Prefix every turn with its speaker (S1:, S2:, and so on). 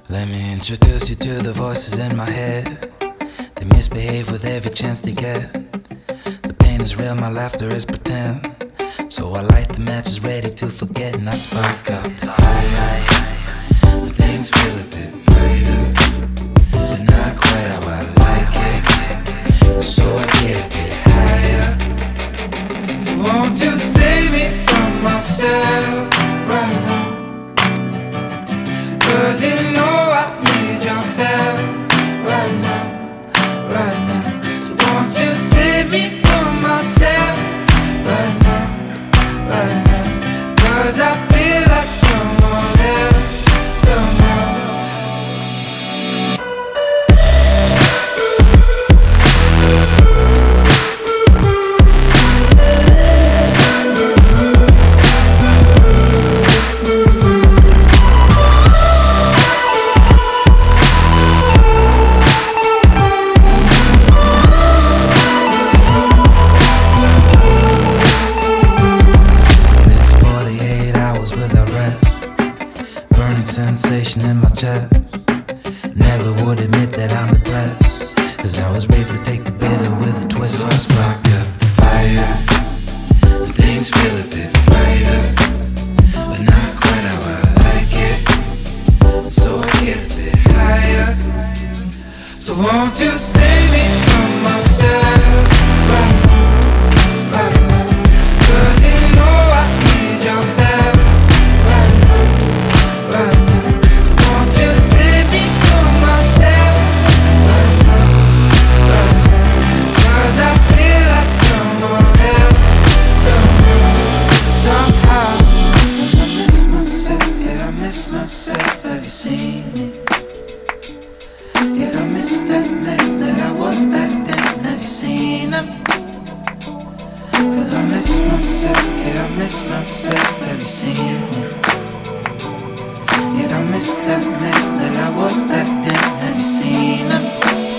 S1: Let me introduce you to the voices in my head. They misbehave with every chance they get. The pain is real, my laughter is pretend. So I light the matches ready to forget, and I spark up the fire. When things feel a bit brighter, but not quite how I like it. So I get a bit higher. So won't you save me from myself right now? 'Cause you know I need your help right now, right now. So won't you save me from myself right now, right now? 'Cause I feel like someone else, someone. Sensation in my chest. Never would admit that I'm depressed, 'cause I was raised to take the bitter with a twist. So I spark up the fire, and things feel a bit brighter, but not quite how I like it. So I get a bit higher. So won't you save me from myself right now, right now? 'Cause you know I need your help right now, right now. So won't you save me from myself right now, right now? 'Cause I feel like someone else, someone, somehow. And I miss myself, yeah, I miss myself. Have you seen me? Yeah, I miss that man that I was back then. Have you seen him? 'Cause I miss myself, yeah, I miss myself. Have you seen me? Yeah, I miss that man that I was back then. Have you seen him?